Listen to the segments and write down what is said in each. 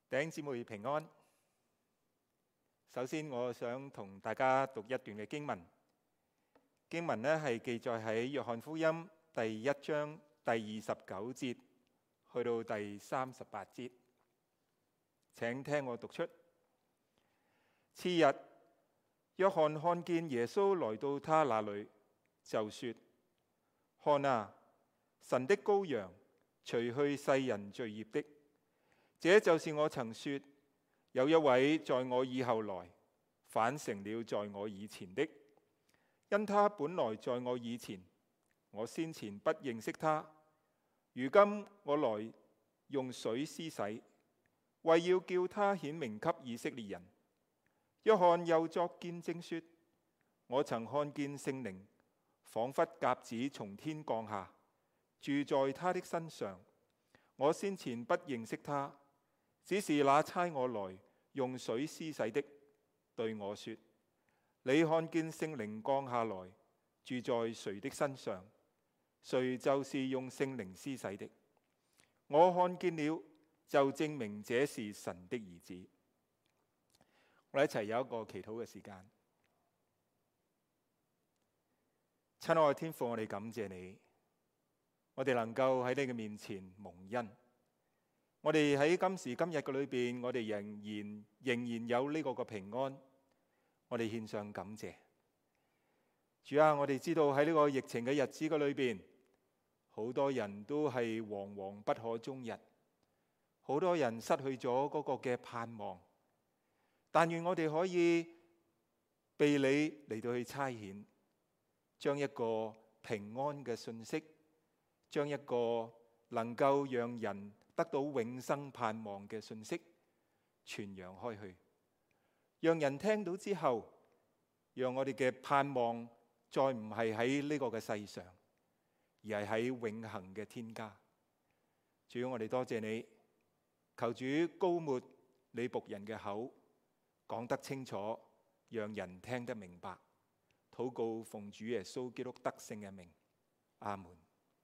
弟兄姊妹平安。首先，我想同大家讀一段嘅經文。經文呢係記載喺約翰福音第1章第29節去到第38節。請聽我讀出。次日，約翰看見耶穌來到他那裏，就說：看啊，神的羔羊，除去世人罪孽的。這就是我曾說，有一位在我以後來，反成了在我以前的，因他本來在我以前，我先前不認識他。如今我來用水施洗，為要叫他顯明給以色列人。約翰又作見證說：我曾看見聖靈仿佛鴿子從天降下，住在他的身上。我先前不認識他，只是那差我來用水施洗的對我說：你看見聖靈降下來，住在誰的身上，誰就是用聖靈施洗的。我看見了，就證明這是神的兒子。我哋一齊有一個祈禱嘅時間。親愛的天父，我哋感謝你，我哋能夠喺你嘅面前蒙恩。我哋喺今時今日嘅裏邊，我哋仍然有呢個嘅平安，我哋獻上感謝。主啊，我哋知道喺呢個疫情嘅日子嘅裏邊，好多人都係惶惶不可終日，好多人失去咗嗰個嘅盼望。但願我哋可以被你嚟到去差遣，將一個平安嘅信息，將一個能夠讓人得到永生盼望嘅信息傳揚開去，讓人聽到之後，讓我哋嘅盼望再唔係喺呢個嘅世上，而係喺永恆嘅天家。主，我哋多謝你，求主膏抹你僕人嘅口，講得清楚，讓人聽得明白。禱告奉主耶穌基督得勝嘅名，阿門。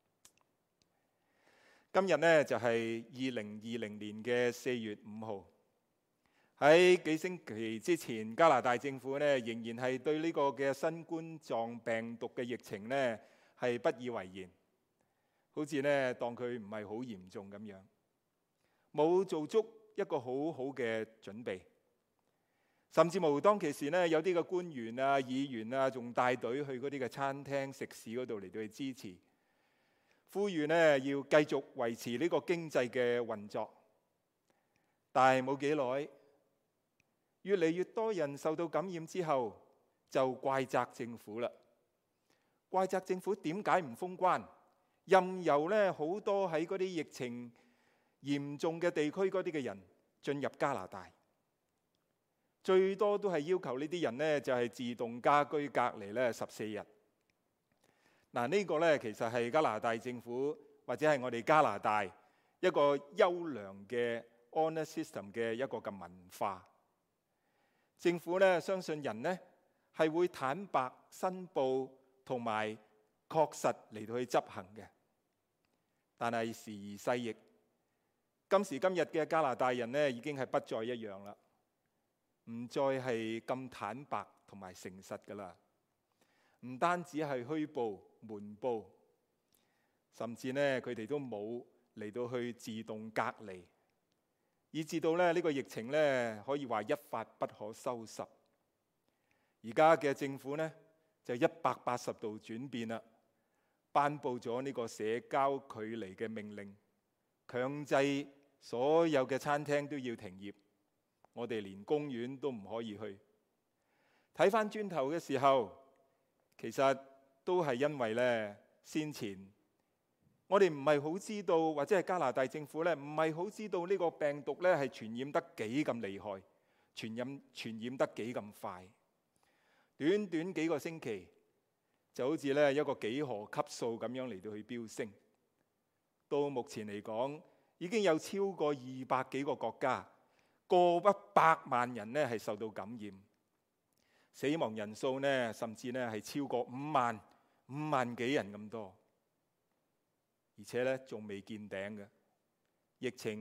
今日呢，就係2020年嘅4月5號。喺幾星期之前，加拿大政府呢仍然係對呢個嘅新冠狀病毒嘅疫情呢係不以為然，好似呢當佢唔係好嚴重咁樣，冇做足一個好好嘅準備。甚至乎當其時呢，有啲嘅官員啊、議員啊，仲帶隊去嗰啲嘅餐廳、食肆嗰度嚟到去支持，呼籲呢要繼續維持呢個經濟嘅運作。但係冇幾耐，越嚟越多人受到感染之後，就怪責政府啦。怪責政府點解唔封關，任由呢好多喺嗰啲疫情嚴重嘅地區嗰啲嘅人進入加拿大。最多都係要求呢啲人呢，就係自動家居隔離呢14日。嗱，呢個呢，其實係加拿大政府或者係我哋加拿大一個優良嘅 honor system 嘅一個嘅文化。政府呢，相信人呢係會坦白申報同埋確實嚟到去執行嘅。但係時移世易，今時今日嘅加拿大人呢，已經係不再一樣啦。唔再係咁坦白同埋誠實噶啦，唔單止係虛報瞞報，甚至呢佢哋都冇嚟到去自動隔離，以至到呢個疫情呢可以話一發不可收拾。而家嘅政府呢就180度轉變啦，頒布咗呢個社交距離嘅命令，強制所有嘅餐廳都要停業。我哋連公園都唔可以去。睇返轉頭嘅時候，其實都係因為呢先前我哋唔係好知道，或者係加拿大政府呢唔係好知道呢個病毒呢係傳染得幾咁厲害，傳染得幾咁快。短短幾個星期，就好似呢一個幾何級數咁樣嚟到去飆升。到目前嚟講，已經有超過200幾個國家，過100萬人呢係受到感染，死亡人數呢甚至呢係超過5萬幾人咁多，而且呢仲未見頂嘅疫情不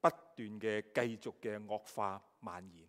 不斷嘅繼續嘅惡化蔓延。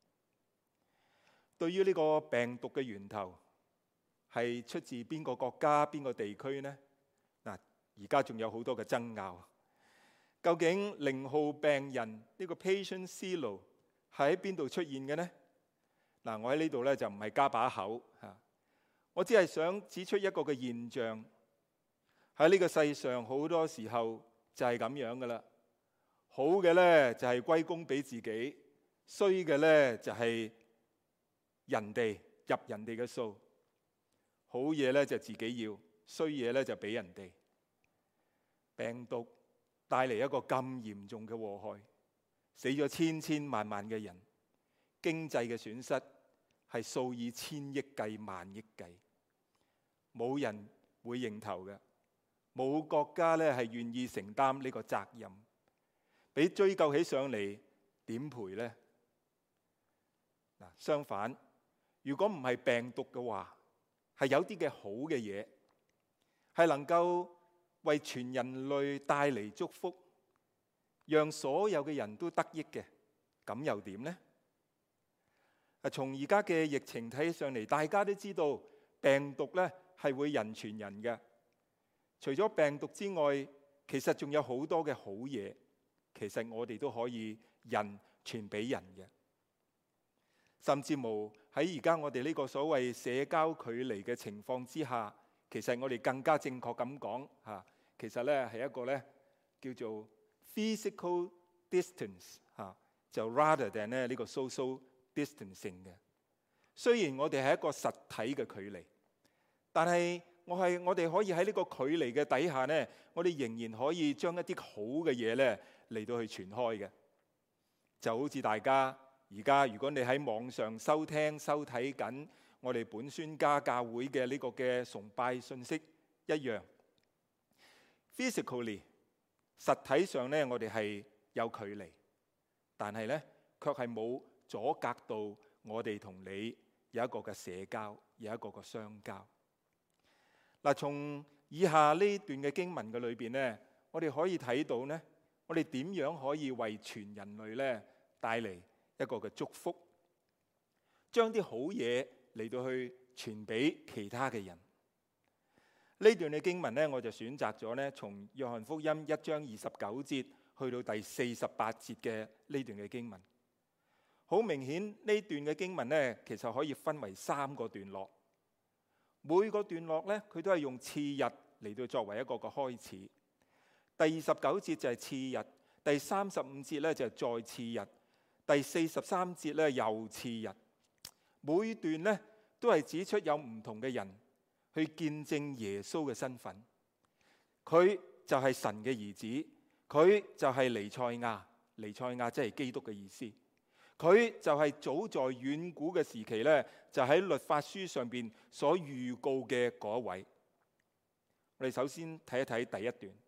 對於呢個病毒嘅源頭係出自邊個國家、邊個地區呢？嗱，而家仲有好多嘅爭拗。究竟0號病人呢個 patient zero 係喺邊度出現嘅呢？嗱，我喺呢度咧就唔係加把口嚇，我只係想指出一個嘅現象。喺呢個世上好多時候就係咁樣噶啦。好嘅咧就係歸功俾自己，衰嘅咧就係人哋入人哋嘅數。好嘢咧就自己要，衰嘢咧就俾人哋。病毒帶嚟一個咁嚴重嘅禍害，死咗千千萬萬嘅人，經濟嘅損失係數以千億計、萬億計，冇人會認頭嘅，冇國家咧係願意承擔呢個責任。俾追究起上嚟，點賠呢？嗱，相反，如果唔係病毒嘅話，係有啲嘅好嘅嘢，係能夠為全人類帶嚟祝福，讓所有嘅人都得益嘅，咁又點呢？從而家嘅疫情睇上嚟，大家都知道病毒咧係會人傳人嘅。除咗病毒之外，其實仲有好多嘅好嘢，其實我哋都可以人傳俾人嘅。甚至乎喺而家我哋呢個所謂社交距離嘅情況之下，其實我哋更加正確咁講嚇，其實咧係一個咧叫做 physical distance 嚇，就 rather than 呢個 social distancing 嘅。雖然我哋係一個實體嘅距離，但係我哋可以喺呢個距離嘅底下呢，我哋仍然可以將一啲好嘅嘢呢嚟到去傳開嘅。就好似大家而家如果你喺網上收聽收睇緊我哋本宣家教會嘅呢個嘅崇拜信息一樣。Physically 實體上呢，我哋係有距離，但係呢卻係冇阻隔到我哋同你有一個嘅社交，有一個嘅相交。嗱，從以下呢段嘅經文嘅裏邊呢，我哋可以睇到呢，我哋點樣可以為全人類呢帶嚟一個嘅祝福，將啲好嘢嚟到去傳俾其他嘅人。呢段嘅經文呢，我就選擇咗呢，從約翰福音1章29節去到第48節嘅呢段嘅經文。好明顯呢段嘅經文呢，其實可以分為3個段落。每個段落呢，佢都係用次日嚟到作為一個嘅開始。第29節就係次日，第35節呢就係再次日，第43節呢又次日。每段呢都係指出有唔同嘅人去見證耶穌嘅身份。佢就係神嘅兒子，佢就係彌賽亞，彌賽亞即係基督嘅意思。佢就係早在遠古嘅時期呢，就喺律法書上邊所預告嘅嗰位。我哋首先睇一睇第一段。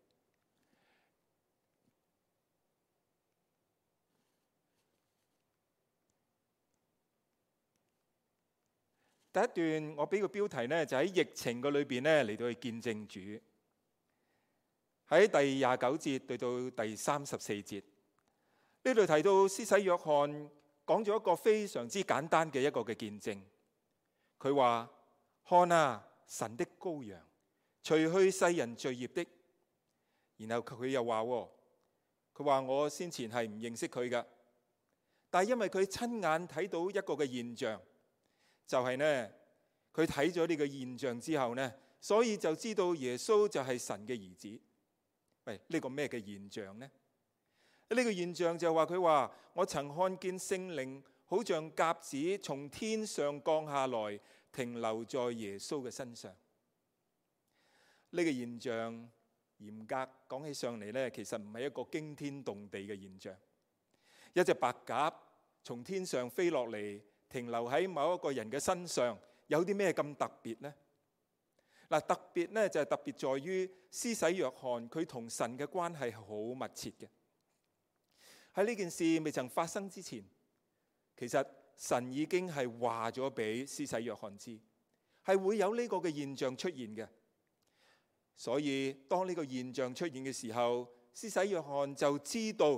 第一段我俾個標題呢，就喺疫情嘅裏邊呢嚟到去見證主。喺第29節對到第34節，呢度提到施洗約翰講咗一個非常之簡單嘅一個嘅見證。佢話：看啊，神的羔羊，除去世人罪孽的。然後佢又話：佢話我先前係唔認識佢噶，但係因為佢親眼睇到一個嘅現象，就係呢，佢睇咗呢個現象之後呢，所以就知道耶穌就係神嘅兒子。喂，呢個咩嘅現象呢？呢個現象就係話佢話：我曾看見聖靈好像鴿子從天上降下來，停留在耶穌嘅身上。呢個現象嚴格講起上嚟呢，其實唔係一個驚天動地嘅現象。一隻白鴿從天上飛落嚟，停留喺某一個人嘅身上，有啲咩咁特別呢？嗱，特別呢就係特別在於施洗約翰佢同神嘅關係好密切嘅。喺呢件事未曾發生之前，其實神已經係話咗俾施洗約翰知，係會有呢個嘅現象出現嘅。所以當呢個現象出現嘅時候，施洗約翰就知道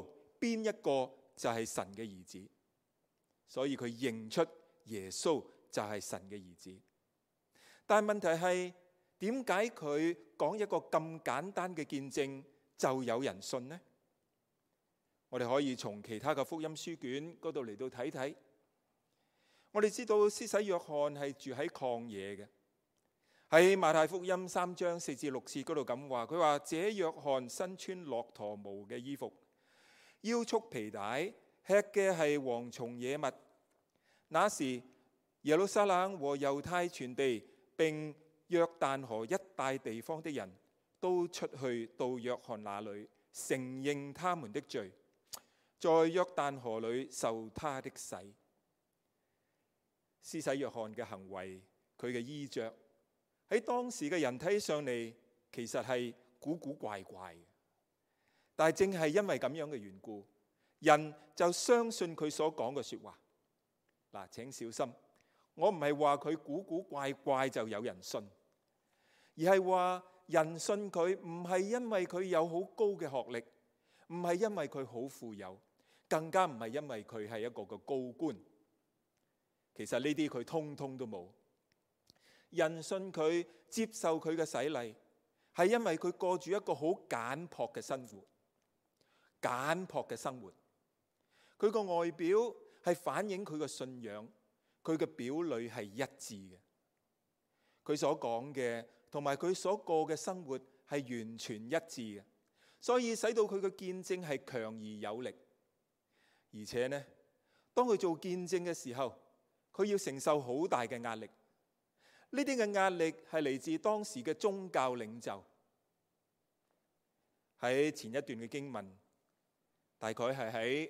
邊一個就係神嘅兒子，所以佢認出耶穌就係神嘅兒子。但問題係，點解佢講一個咁簡單嘅見證就有人信呢？我哋可以從其他嘅福音書卷嗰度嚟到睇睇。我哋知道施洗約翰係住喺曠野嘅，喺馬太福音3章4至6節嗰度咁話，佢話：這約翰身穿駱駝毛嘅衣服，腰束皮帶，吃嘅係蝗蟲野蜜。那時耶路撒冷和猶太全地並約旦河一帶地方的人都出去到約翰那裏，承認他們的罪，在約旦河裏受他的洗。施洗約翰嘅行為，佢嘅衣着喺當時嘅人睇上嚟，其實係古古怪怪嘅。但係正係因為咁樣嘅緣故，人就相信佢所講嘅說話。嗱，請小心，我唔係話佢古古怪怪就有人信，而係話人信佢唔係因為佢有好高嘅學歷，唔係因為佢好富有，更加唔係因為佢係一個嘅高官。其實呢啲佢通通都冇。人信佢，接受佢嘅洗禮，係因為佢過住一個好簡樸嘅生活。簡樸嘅生活，佢個外表係反映佢嘅信仰，佢嘅表裏係一致嘅。佢所講嘅同埋佢所過嘅生活係完全一致嘅，所以使到佢嘅見證係強而有力。而且呢，當佢做見證嘅時候，佢要承受好大嘅壓力。呢啲嘅壓力係嚟自當時嘅宗教領袖。喺前一段嘅經文，大概係喺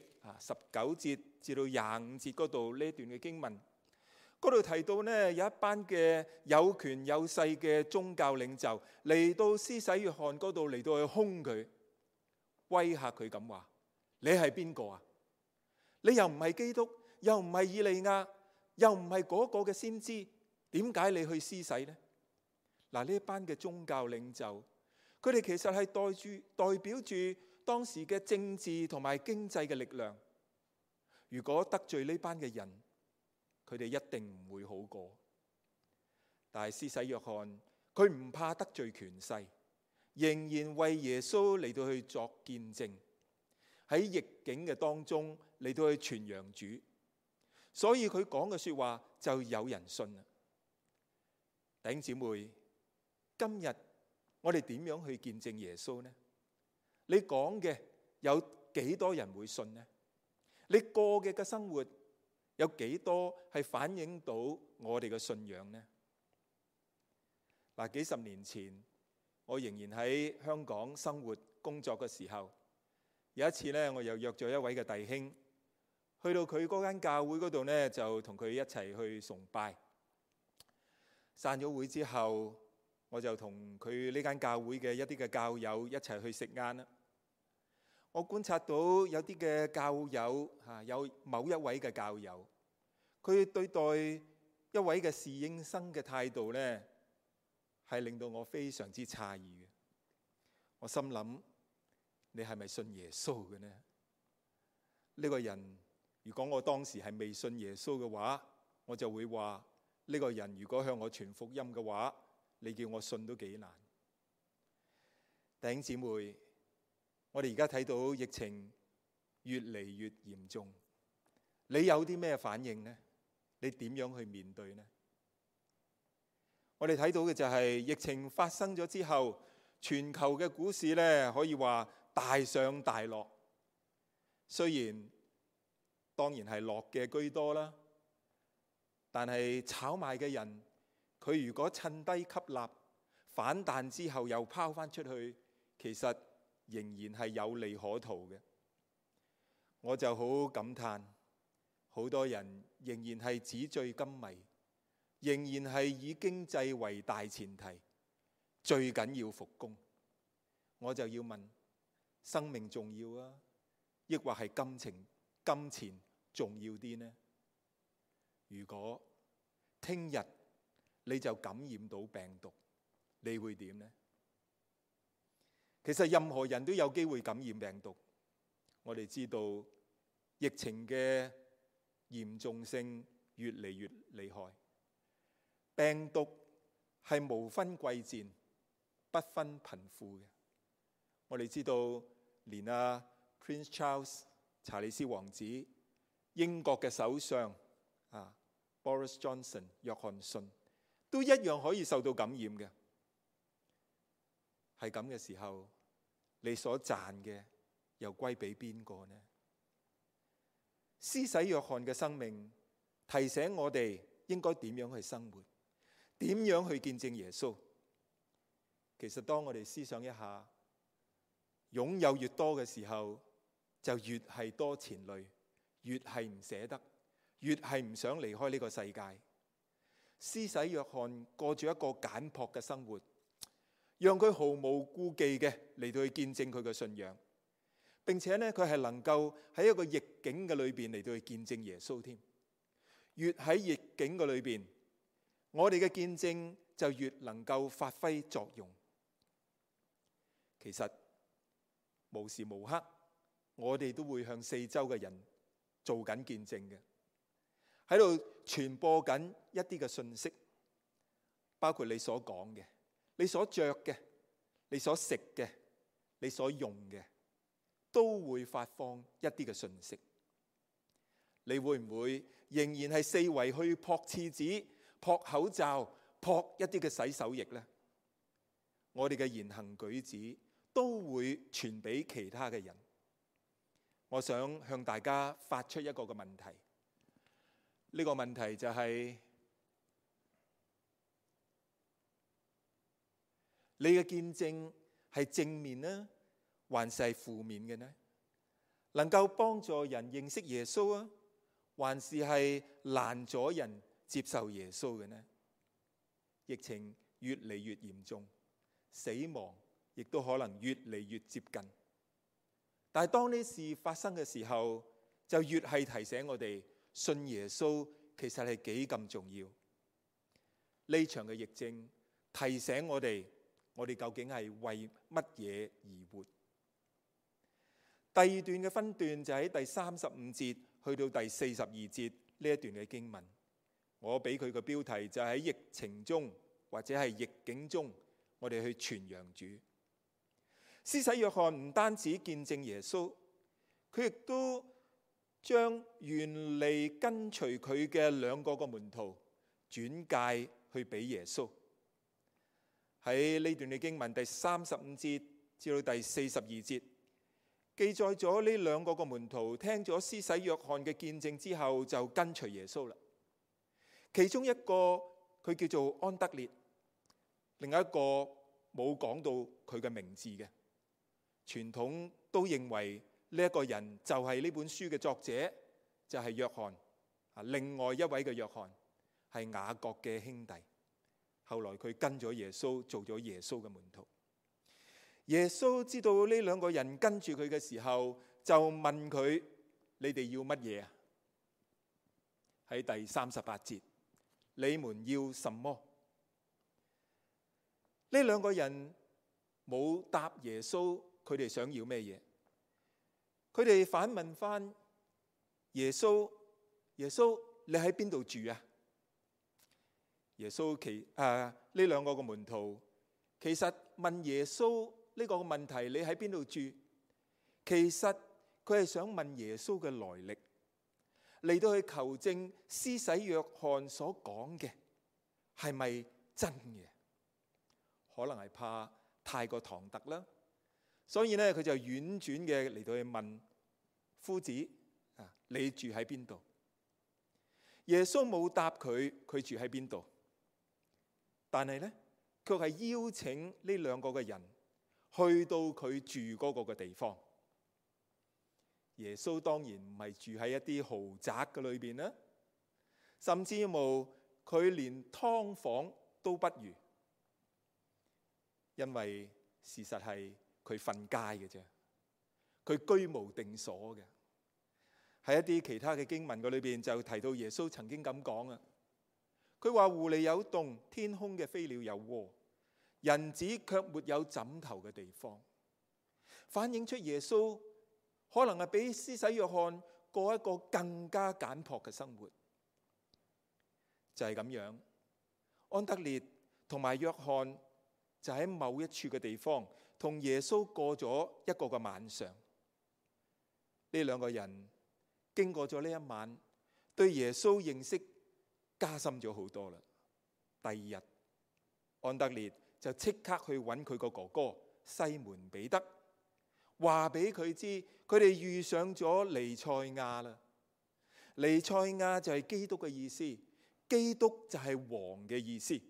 19節至到25節嗰度，呢段嘅經文嗰度提到呢，有一班嘅有權有勢嘅宗教領袖嚟到施洗約翰嗰度嚟到去兇佢，威嚇佢咁話：你係邊個啊？你又唔係基督，又唔係以利亞，又唔係嗰個嘅先知，點解你去施洗呢？嗱，呢一班嘅宗教領袖，佢哋其實係代表住當時嘅政治同埋經濟嘅力量。如果得罪呢班嘅人，佢哋一定唔會好過。但係施洗約翰，佢唔怕得罪權勢，仍然為耶穌嚟到去作見證，喺逆境嘅當中嚟到去傳揚主。所以佢講嘅說話就有人信啦。弟兄姊妹，今日我哋點樣去見證耶穌呢？你講嘅有幾多人會信呢？你過嘅生活有幾多係反映到我哋嘅信仰呢？嗱，幾十年前我仍然喺香港生活工作嘅時候，有一次呢，我又約咗一位嘅弟兄去到佢嗰間教會嗰度呢，就同佢一齊去崇拜。散咗會之後，我就同佢呢間教會嘅一啲嘅教友一齊去食晏啦。我觀察到有啲嘅教友有某一位嘅教友，佢對待一位嘅侍應生嘅態度呢，係令到我非常之詫異嘅。我心諗，你係咪信耶穌嘅呢？呢個人如果我當時係未信耶穌嘅話，我就會話，呢個人如果向我傳福音嘅話，你叫我信都幾難。弟兄姊妹，我哋而家睇到疫情越嚟越嚴重，你有啲咩反應呢？你點樣去面對呢？我哋睇到嘅就係疫情發生咗之後，全球嘅股市呢，可以話大上大落。雖然當然係落嘅居多啦，但係炒賣嘅人，佢如果趁低吸納，反彈之後又拋翻出去，其實仍然係有利可圖嘅。我就好感嘆，好多人仍然係紙醉金迷，仍然係以經濟為大前提，最緊要復工。我就要問，生命重要啊，抑或係金錢重要啲呢？如果聽日你就感染到病毒，你會點呢？其實任何人都有機會感染病毒， 我哋知道疫情嘅嚴重性越嚟越厲害，病毒係無分貴賤、不分貧富嘅。我哋知道連Prince Charles 查理斯王子、英國嘅首相Boris Johnson 約翰遜都一樣可以受到感染嘅。係咁嘅時候，你所賺嘅又歸俾邊個呢？施洗約翰嘅生命提醒我哋應該點樣去生活，點樣去見證耶穌。其實當我哋思想一下，擁有越多嘅時候，就越係多纏累，越係唔捨得，越係唔想離開呢個世界。施洗約翰過住一個簡樸嘅生活，讓佢毫無顧忌嘅嚟到去見證佢嘅信仰，並且呢，佢係能夠喺一個逆境嘅裏邊嚟到去見證耶穌添。越喺逆境嘅裏邊，我哋嘅見證就越能夠發揮作用。其實無時無刻，我哋都會向四周嘅人做緊見證嘅，喺度傳播緊一啲嘅信息，包括你所講嘅、你所着嘅、你所食嘅、你所用嘅，都會發放一啲嘅信息。你會唔會仍然係四圍去撲廁紙、撲口罩、撲一啲嘅洗手液呢？我哋嘅言行舉止都會傳俾其他嘅人。我想向大家發出一個嘅問題，呢個問題就係：你嘅見證係正面呢，還是係負面嘅呢？能夠幫助人認識耶穌啊，還是係攔阻人接受耶穌嘅呢？疫情越嚟越嚴重，死亡亦都可能越嚟越接近。但係當呢事發生嘅時候，就越係提醒我哋信耶穌其實係幾咁重要。呢場嘅疫症提醒我哋究竟係為乜嘢而活？第二段嘅分段就喺第35節去到第42節呢一段嘅經文，我俾佢個標題就喺疫情中或者係逆境中，我哋去傳揚主。施洗約翰唔單止見證耶穌，佢亦都將原嚟跟隨佢嘅兩個嘅門徒轉介去俾耶穌。喺呢段嘅經文第35節至到第42節，記載咗呢兩個嘅門徒聽咗施洗約翰嘅見證之後，就跟隨耶穌啦。其中一個佢叫做安德烈，另一個冇講到佢嘅名字嘅。傳統都認為呢一個人就係呢本書嘅作者，就係約翰。另外一位嘅約翰係雅各嘅兄弟，後來佢跟咗耶穌，做咗耶穌嘅門徒。耶穌知道呢兩個人跟住佢嘅時候，就問佢：你哋要乜嘢啊？喺第38節，你們要什麼？呢兩個人冇答耶穌，佢哋想要咩嘢？佢哋反問翻耶穌：耶穌，你喺邊度住啊？耶穌呢兩個嘅門徒其實問耶穌呢個問題，你喺邊度住？其實佢係想問耶穌嘅來歷，嚟到去求證施洗約翰所講嘅係咪真嘅？可能係怕太過唐突啦，所以呢，佢就婉轉嘅嚟到去問夫子：你住喺邊度？耶穌冇答佢住喺邊度，但係呢，卻係邀請呢兩個嘅人去到佢住嗰個嘅地方。耶穌當然唔係住喺一啲豪宅嘅裏邊啦，甚至乎佢連劏房都不如，因為事實係佢瞓街嘅啫，佢居無定所嘅。喺一啲其他嘅經文嘅裏邊就提到耶穌曾經咁講啊，佢話狐狸有洞，天空嘅飛鳥有窩，人子卻沒有枕頭嘅地方，反映出耶穌可能係比施洗約翰過一個更加簡樸嘅生活。就係咁樣，安德烈同埋約翰就喺某一處嘅地方同耶穌過咗一個嘅晚上。呢兩個人經過咗呢一晚，對耶穌認識加深咗好多啦。第二日，安德烈就即刻去揾佢個哥哥西門彼得，話俾佢知佢哋遇上咗彌賽亞啦。彌賽亞就係基督嘅意思，基督就係王嘅意思。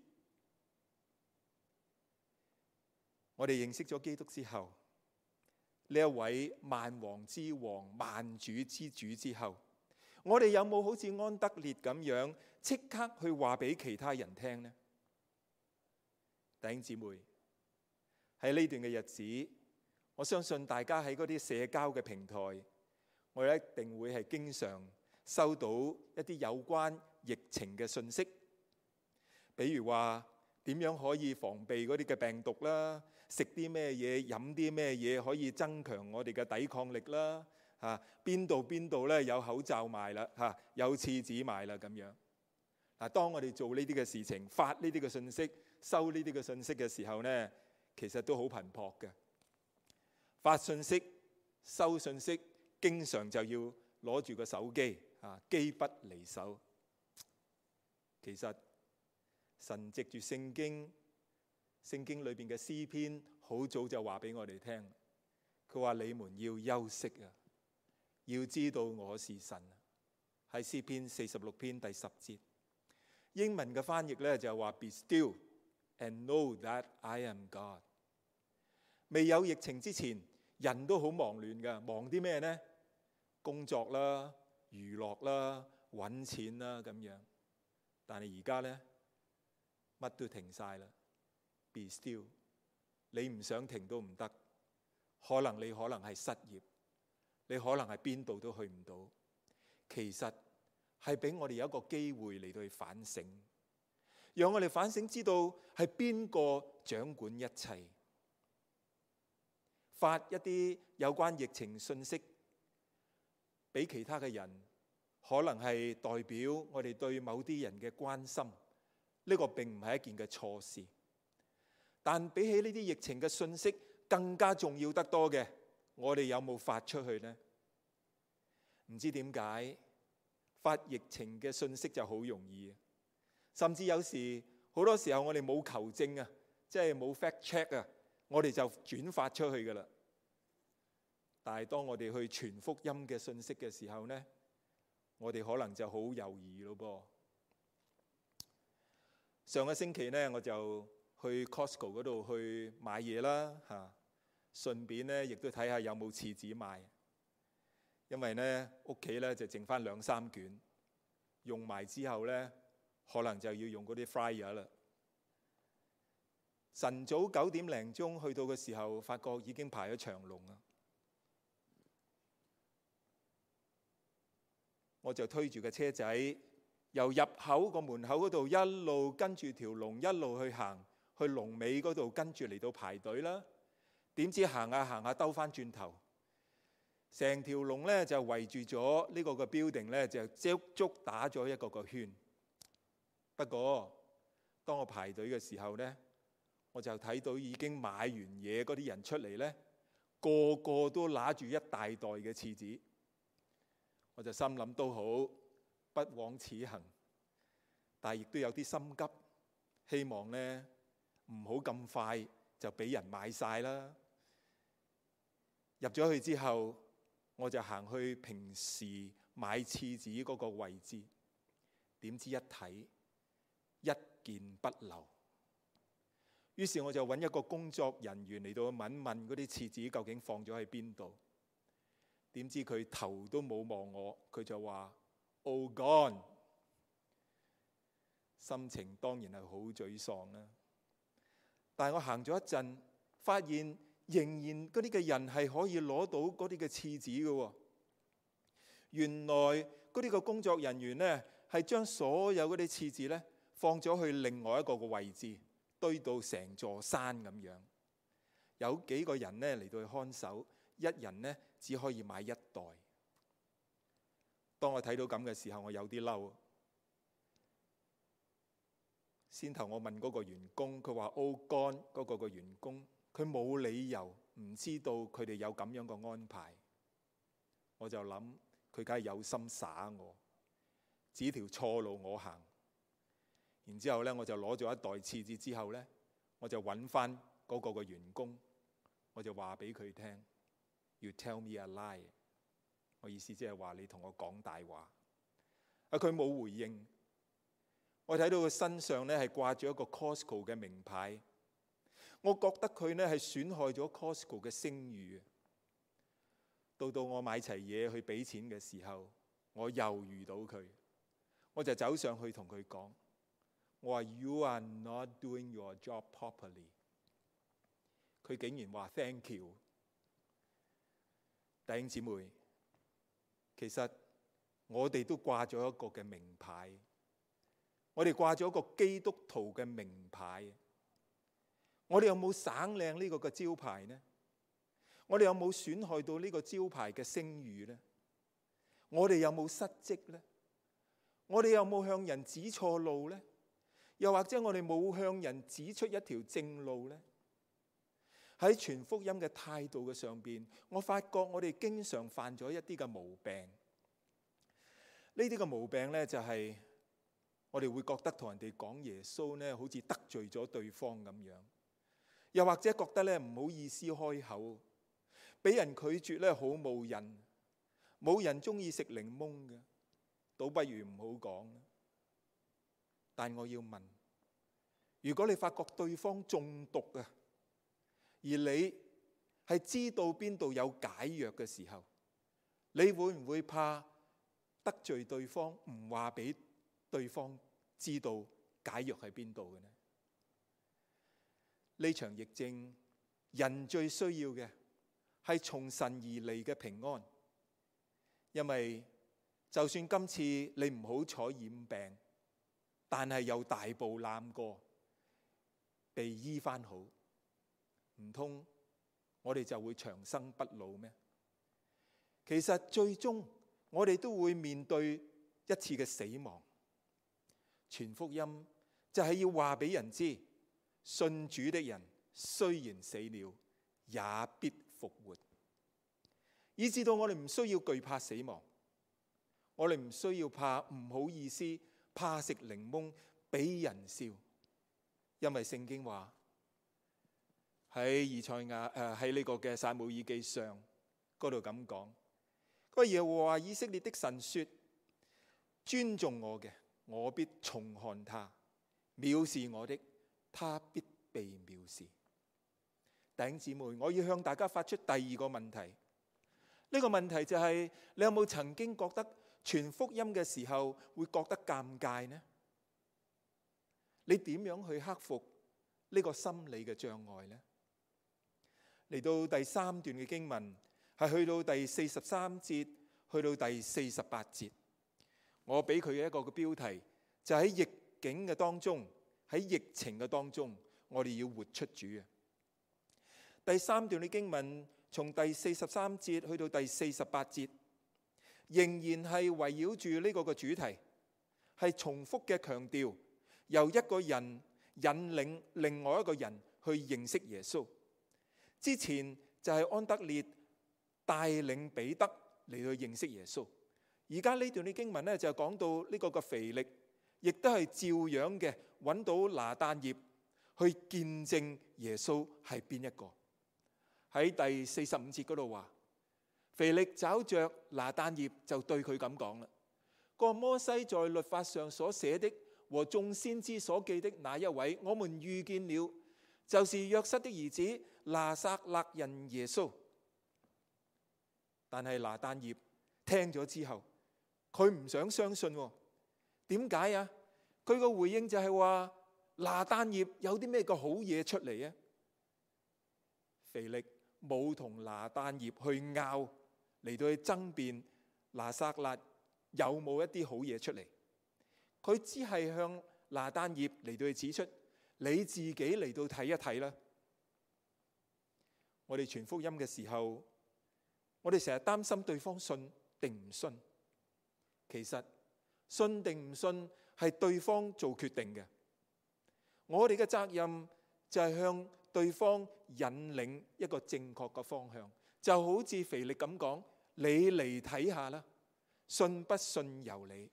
我哋認識咗基督之後，呢一位萬王之王、萬主之主之後，我哋有冇好似安德烈咁樣即刻去話俾其他人聽呢？弟兄姊妹，喺呢段嘅日子，我相信大家喺嗰啲社交嘅平台，我哋一定會係經常收到一啲有關疫情嘅信息，比如話點樣可以防備嗰啲嘅病毒啦，食啲咩嘢，飲啲咩嘢可以增強我哋嘅抵抗力啦，邊度咧有口罩賣啦，有廁紙賣啦咁樣。嗱，當我哋做呢啲嘅事情，發呢啲嘅信息，收呢啲嘅信息嘅時候呢，其實都好頻撲嘅。發信息、收信息，經常就要攞住個手機，機不離手。其實神藉住聖經裏邊嘅詩篇，好早就話俾我哋聽，佢話你們要休息啊，要知道我是神。喺詩篇46篇第10節，英文嘅翻譯咧就話 Be still and know that I am God。未有疫情之前，人都好忙亂噶，忙啲咩呢？工作啦、娛樂啦、搵錢啦咁樣。但係而家呢，乜都停晒啦。Be still， 你唔想停都唔得。可能係失業，你可能係邊度都去唔到。其實係俾我哋有一個機會嚟到去反省，讓我哋反省知道係邊個掌管一切。發一啲有關疫情信息俾其他嘅人，可能係代表我哋對某啲人嘅關心，呢個並唔係一件嘅錯事。但比起呢啲疫情嘅信息更加重要得多嘅，我哋有冇發出去呢？唔知點解發疫情嘅信息就好容易，甚至有時好多時候我哋冇求證啊，即係冇 fact check 啊，我哋就轉發出去噶啦。但係當我哋去傳福音嘅信息嘅時候呢，我哋可能就好猶豫咯噃。上個星期呢，我就去 Costco 嗰度去買嘢啦，順便呢亦都睇下有冇廁紙賣。因為呢屋企呢就剩翻2-3卷，用埋之後呢可能就要用嗰啲 fryer 啦。晨早9點零鐘去到嘅時候，發覺已經排咗長龍啦。我就推住個車仔，由入口個門口嗰度一路跟住條龍一路去行，去龍尾嗰度跟住嚟到排隊啦。點知行下行下兜翻轉頭，成條龍咧就圍住咗呢個嘅 building 咧，就足打咗一個個圈。不過當我排隊嘅時候咧，我就睇到已經買完嘢嗰啲人出嚟咧，個個都拿住一大袋嘅廁紙。我就心諗都好，不枉此行，但係亦都有啲心急，希望呢唔好咁快就俾人買晒啦。入咗去之後，我就行去平時買廁紙嗰個位置，點知一睇一件不留。於是我就揾一個工作人員嚟到問問嗰啲廁紙究竟放咗喺邊度。點知佢頭都冇望我，佢就話 All gone。 心情當然係好沮喪啦。但係我行咗一陣，發現仍然嗰啲嘅人係可以攞到嗰啲嘅廁紙嘅。原來嗰啲嘅工作人員呢，係將所有嗰啲廁紙呢放咗去另外一個嘅位置，堆到成座山咁樣。有幾個人呢嚟到去看守，一人呢只可以買1袋。當我睇到咁嘅時候，我有啲嬲。先頭我問嗰個員工，佢話Ogon嗰個員工，佢冇理由唔知道佢哋有咁樣嘅安排。我就諗佢梗係有心耍我，指條錯路我行。然之後呢，我就攞咗1袋廁紙之後呢，我就揾翻嗰個員工，我就話俾佢聽 ：You tell me a lie。我意思即係話你同我講大話。佢冇回應。我睇到佢身上呢係掛住一個 Costco 嘅名牌，我覺得佢呢係損害咗 Costco 嘅聲譽。到我買齊嘢去俾錢嘅時候，我又遇到佢，我就走上去同佢講，我話 You are not doing your job properly。佢竟然話 Thank you。弟兄姊妹，其實我哋都掛咗一個嘅名牌。我哋掛咗一個基督徒嘅名牌，我哋有冇省靚呢個嘅招牌呢？我哋有冇損害到呢個招牌嘅聲譽呢？我哋有冇失職呢？我哋有冇向人指錯路呢？又或者我哋冇向人指出一條正路呢？喺傳福音嘅態度嘅上邊，我發覺我哋經常犯咗一啲嘅毛病。呢啲嘅毛病呢，就係我哋會覺得同人哋講耶穌呢，好似得罪咗對方咁樣，又或者覺得呢唔好意思開口，俾人拒絕呢好冇癮，冇人中意食檸檬嘅，倒不如唔好講。但我要問，如果你發覺對方中毒啊，而你係知道邊度有解藥嘅時候，你會唔會怕得罪對方，唔話俾對方知道解藥喺邊度嘅呢？呢場疫症，人最需要嘅係從神而嚟嘅平安。因為就算今次你唔好彩染病，但係又大步攬過，被醫翻好，唔通我哋就會長生不老咩？其實最終我哋都會面對一次嘅死亡。傳福音就係要話俾人知，信主的人雖然死了，也必復活，以致到我哋唔需要懼怕死亡，我哋唔需要怕唔好意思，怕食檸檬俾人笑，因為聖經話喺以賽亞喺呢個嘅撒母耳記上嗰度咁講，佢話耶和華以色列的神說：尊重我嘅，我必重看他；藐視我的，他必被藐視。弟兄姊妹，我要向大家發出第二個問題。呢個問題就係，你有冇曾經覺得傳福音嘅時候會覺得尷尬呢？你點樣去克服呢個心理嘅障礙呢？嚟到第3段嘅經文，係去到第43節，去到第48節。我俾佢一個嘅標題，就喺逆境嘅當中，喺疫情嘅當中，我哋要活出主啊！第3段嘅經文，從第43節去到第48節，仍然係圍繞住呢個嘅主題，係重複嘅強調，由一個人引領另外一個人去認識耶穌。之前就係安德烈帶領彼得嚟去認識耶穌，而家呢段嘅經文呢，就講到呢個嘅腓力，亦都係照樣嘅揾到拿但業去見證耶穌係邊一個。喺第45節嗰度話，腓力找着拿但業就對佢咁講啦：個摩西在律法上所寫的和眾先知所記的那一位，我們遇見了，就是約瑟的兒子拿撒勒人耶穌。但係拿但業聽咗之後，佢唔想相信。點解啊？佢個回應就係話，拿但業有啲咩個好嘢出嚟啊？腓力冇同拿但業去拗，嚟到去爭辯拿撒勒有冇一啲好嘢出嚟。佢只係向拿但業嚟到去指出，你自己嚟到睇一睇啦。我哋傳福音嘅時候， 我哋成日擔心對方信定唔信，其實信定唔信係對方做決定嘅。我哋嘅責任就係向對方引領一個正確嘅方向，就好似腓力咁講：你嚟睇下啦，信不信由你。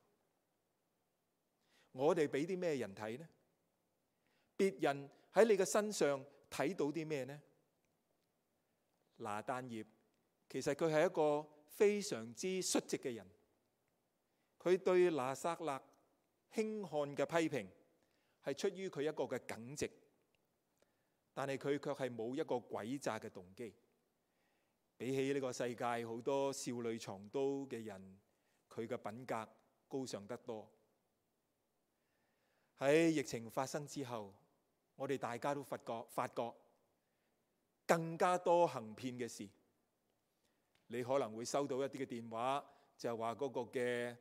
我哋俾啲咩人睇呢？別人喺你嘅身上睇到啲咩呢？拿但業其實佢係一個非常之率直嘅人，佢對拿撒勒輕看嘅批評係出於佢一個嘅耿直，但係佢卻係冇一個詭詐嘅動機。比起呢個世界好多少女藏刀嘅人，佢嘅品格高尚得多。喺疫情發生之後，我哋大家都發覺更加多行騙嘅事。你可能會收到一啲嘅電話，就係話嗰個嘅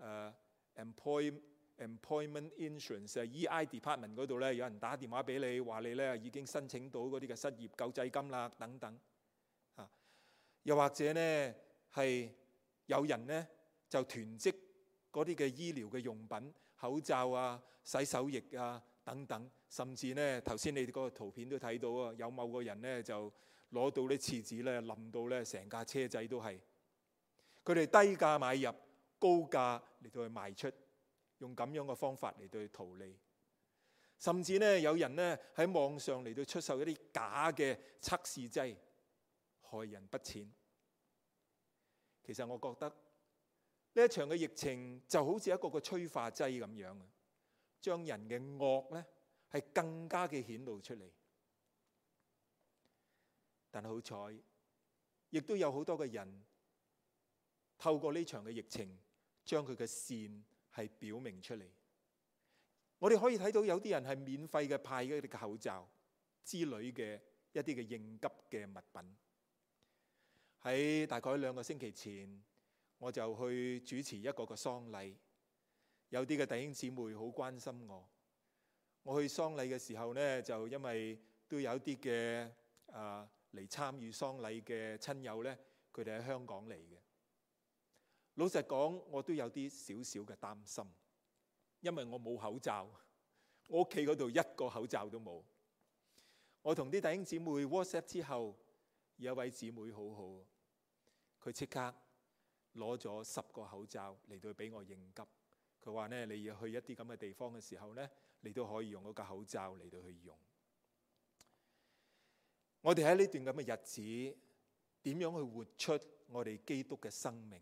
employment insurance EI department 嗰度咧，有人打電話俾你，話你咧已經申請到嗰啲嘅失業救濟金啦，等等。又或者呢，係有人呢就囤積嗰啲嘅醫療嘅用品、口罩啊、洗手液啊等等，甚至呢頭先你哋嗰個圖片都睇到啊，有某個人呢就攞到啲廁紙咧，冧到咧成架車仔都係。佢哋低價買入，高價嚟到去賣出，用咁樣嘅方法嚟到去圖利。甚至呢有人呢喺網上嚟到出售一啲假嘅測試劑，害人不淺。其實我覺得呢一場嘅疫情就好似一個個催化劑咁樣啊，將人嘅惡呢係更加嘅顯露出嚟。但係好彩，亦都有好多嘅人透過呢場嘅疫情，將佢嘅善係表明出嚟。我哋可以睇到有啲人係免費嘅派一啲嘅口罩之類嘅一啲嘅應急嘅物品。喺大概2個星期前，我就去主持一個嘅喪禮，有啲嘅弟兄姊妹好關心我。我去喪禮嘅時候呢，就因為都有一啲嘅嚟參與喪禮嘅親友呢，佢哋喺香港嚟嘅。老實講，我都有啲少少嘅擔心，因為我冇口罩，我屋企嗰度一個口罩都冇。我同啲弟兄姊妹 WhatsApp 之後，有一位姊妹好好，佢即刻攞咗10個口罩嚟到俾我應急。佢話呢，你要去一啲咁嘅地方嘅時候呢，你都可以用嗰個口罩嚟到去用。我哋喺呢段咁嘅日子，點樣去活出我哋基督嘅生命？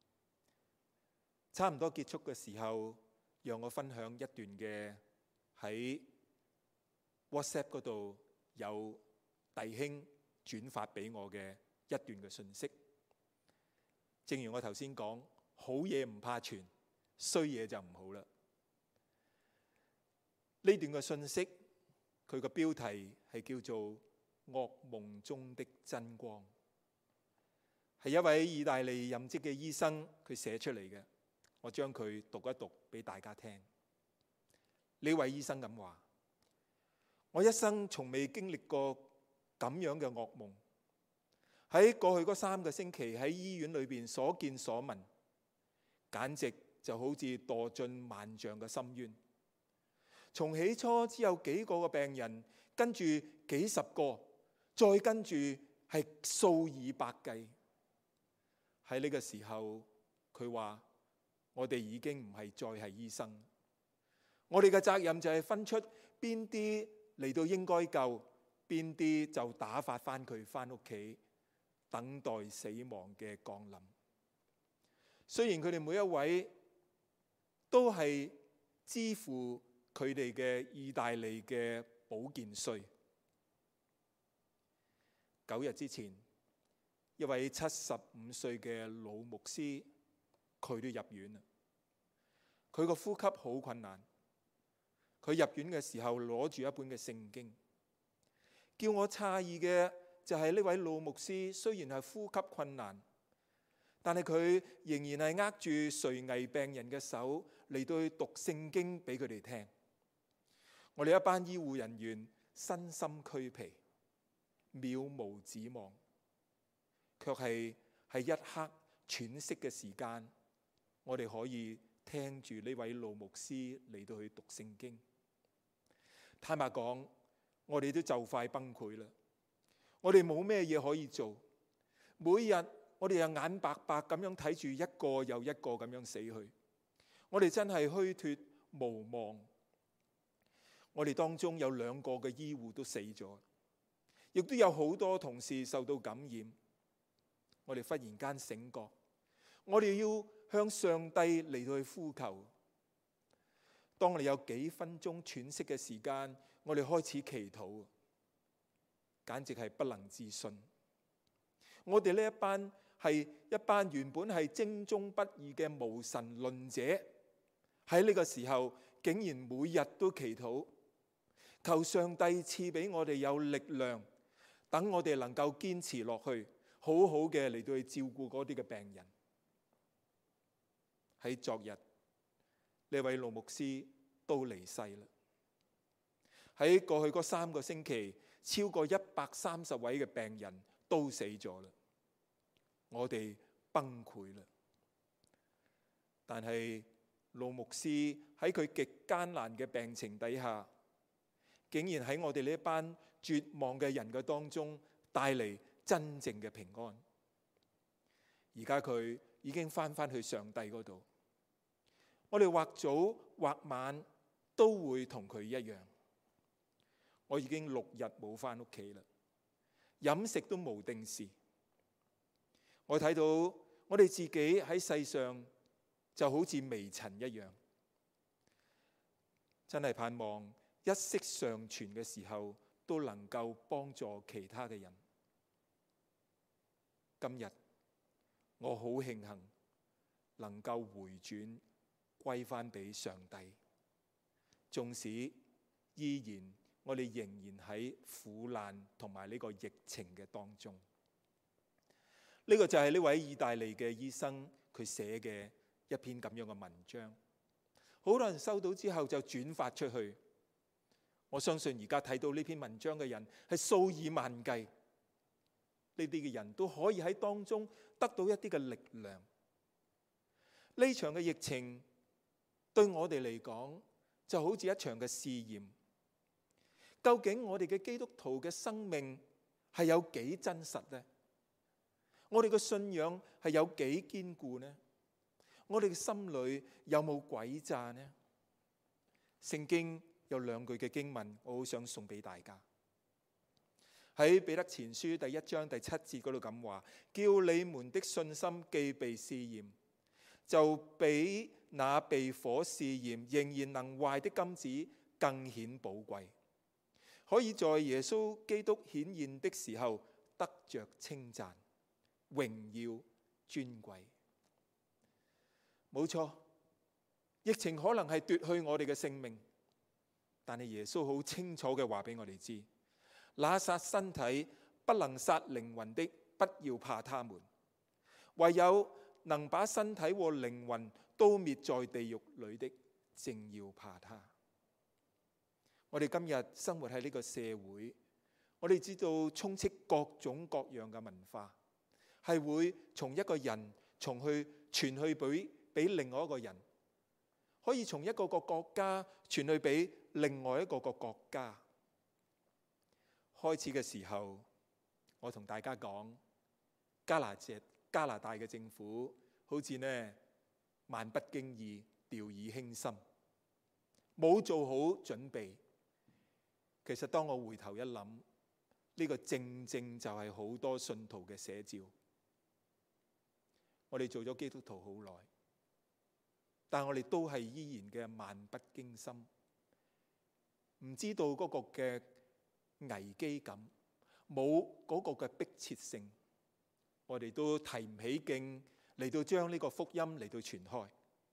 差唔多結束嘅時候，讓我分享一段嘅喺 WhatsApp 嗰度有弟兄轉發俾我嘅一段嘅信息。正如我頭先講，好嘢唔怕傳，衰嘢就唔好啦。呢段嘅信息，佢個標題係叫做噩夢中的真光，係一位意大利任職嘅醫生佢寫出嚟嘅。我將佢讀一讀俾大家聽。呢位醫生咁話：我一生從未經歷過咁樣嘅噩夢。喺過去嗰3個星期喺醫院裏邊所見所聞，簡直就好似墮進萬丈嘅深淵。從起初只有幾個嘅病人，跟住幾十個，再跟住係數以百計。喺呢個時候，佢話：我哋已經唔係再係醫生，我哋嘅責任就係分出邊啲嚟到應該救，邊啲就打發翻佢翻屋企，等待死亡嘅降臨。雖然佢哋每一位都係支付佢哋嘅意大利嘅保健稅。9日之前，一位75歲嘅老牧師，佢都入院啦。佢個呼吸好困難。佢入院嘅時候攞住一本嘅聖經。叫我詫異嘅就係呢位老牧師，雖然係呼吸困難，但係佢仍然係握住垂危病人嘅手嚟到去讀聖經俾佢哋聽。我哋一班醫護人員身心俱疲，渺無指望，卻係係一刻喘息嘅時間，我哋可以聽住呢位老牧師嚟到去讀聖經。坦白講，我哋都就快崩潰啦，我哋冇咩嘢可以做，每日我哋又眼白白咁樣睇住一個又一個咁樣死去，我哋真係虛脫無望。我哋當中有2個嘅醫護都死咗，亦都有好多同事受到感染。我哋忽然間醒覺，我哋要向上帝嚟到去呼求。當我哋有幾分鐘喘息嘅時間，我哋開始祈禱，簡直係不能置信。我哋呢一班係一班原本係精忠不二嘅無神論者，喺呢個時候竟然每日都祈禱，求上帝賜俾我哋有力量，等我哋能夠堅持落去，好好嘅嚟到去照顧嗰啲嘅病人。喺昨日，呢位老牧師都離世啦。喺過去嗰3個星期，超過130位嘅病人都死咗啦。我哋崩潰啦。但係老牧師喺佢極艱難嘅病情底下，竟然喺我哋呢一班絕望嘅人嘅當中帶嚟真正嘅平安。而家佢已經翻去上帝嗰度，我哋或早或晚都會同佢一樣。我已經6日冇翻屋企啦，飲食都冇定時。我睇到我哋自己喺世上就好似微塵一樣，真係盼望一息尚存嘅時候都能夠幫助其他嘅人。今日我好慶幸能夠回轉歸翻俾上帝，縱使依然我哋仍然喺苦難同埋呢個疫情嘅當中。呢個就係呢位意大利嘅醫生佢寫嘅一篇咁樣嘅文章，好多人收到之後就轉發出去。我相信而家睇到呢篇文章嘅人係數以萬計，呢啲嘅人都可以喺當中得到一啲嘅力量。呢場嘅疫情對我哋嚟講就好似一場嘅試驗，究竟我哋嘅基督徒嘅生命係有幾真實呢？我哋嘅信仰係有幾堅固呢？我哋嘅心裏有冇詭詐呢？聖經有2句嘅經文，我好想送俾大家。喺彼得前書第1章第7節嗰度咁話：叫你們的信心既被試驗，就比那被火試驗仍然能壞的金子更顯寶貴，可以在耶穌基督顯現的時候得着稱讚、榮耀、尊貴。冇錯，疫情可能係奪去我哋嘅性命，但係耶穌好清楚嘅話俾我哋知，那殺身體不能殺靈魂的，不要怕他們；唯有能把身體和靈魂都滅在地獄裏的，正要怕他。我哋今日生活喺呢個社會，我哋知道充斥各種各樣嘅文化，係會從一個人傳去俾另外一個人，可以從一個個國家傳去俾另外一個個國家。開始嘅時候，我同大家講，加拿大嘅政府好似呢萬不經意，掉以輕心，冇做好準備。其實當我回頭一諗，呢個正正就係好多信徒嘅寫照。我哋做咗基督徒好耐，但我哋都係依然嘅漫不經心，唔知道嗰個嘅危機感，冇嗰個嘅迫切性，我哋都提唔起勁嚟到將呢個福音嚟到傳開。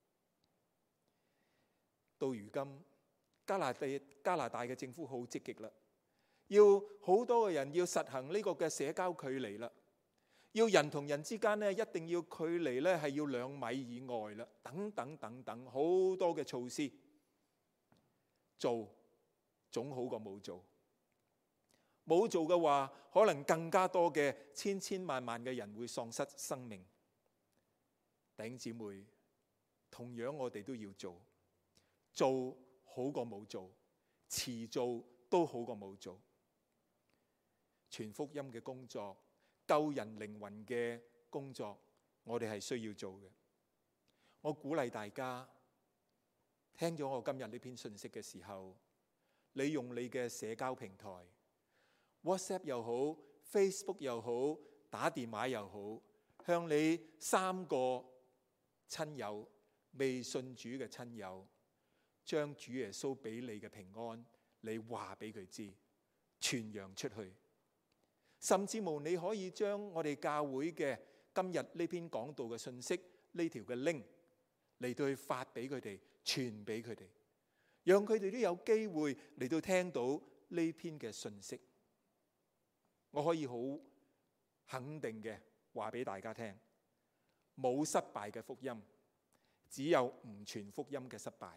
到如今，加拿大嘅政府好積極啦，要好多嘅人要實行呢個嘅社交距離啦，要人同人之間呢一定要距離呢係要2米以外啦，等等等等，好多嘅措施，做總好過冇做。 冇做嘅話，可能更加多嘅千千萬萬嘅人會喪失生命。弟兄姊妹，同樣我哋都要做，做好過冇做，遲做都好過冇做。傳福音嘅工作，救人靈魂嘅工作，我哋係需要做嘅。我鼓勵大家，聽咗我今日呢篇信息嘅時候，你用你嘅社交平台 WhatsApp 又好， Facebook 又好，打電話又好，向你3個親友，未信主嘅親友，將主耶穌俾你嘅平安，你話俾佢知，傳揚出去。甚至乎你可以將我哋教會嘅今日呢篇講道嘅信息，呢條嘅 link 嚟到去發俾佢哋，傳俾佢哋，讓佢哋都有機會嚟到聽到呢篇嘅信息。我可以好肯定嘅話俾大家聽，冇失敗嘅福音，只有唔傳福音嘅失敗。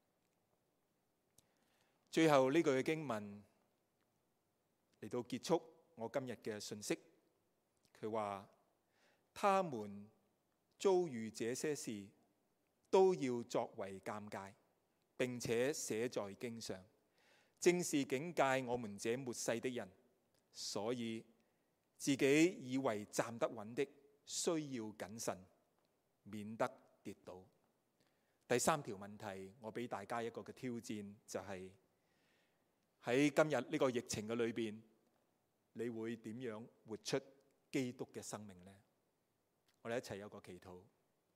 最後呢句嘅經文嚟到結束我今日嘅信息，佢話：他們遭遇這些事，都要作為鑑戒，並且寫在經上，正是警戒我們這末世的人。所以自己以為站得穩的，需要謹慎，免得跌倒。第3條問題，我俾大家一個嘅挑戰，就係喺今日呢個疫情嘅裏邊，你會點樣活出基督嘅生命呢？我哋一齊有個祈禱。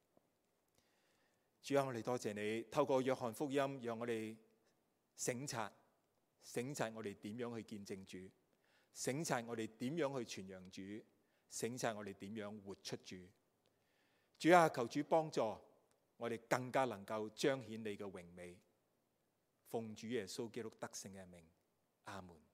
主啊，我哋多謝你，透過約翰福音，讓我哋省察我哋點樣去見證主，省察我哋點樣去傳揚主，省察我哋點樣活出主。主啊，求主幫助我哋更加能夠彰顯你嘅榮美，奉主耶穌基督得勝嘅名，阿門。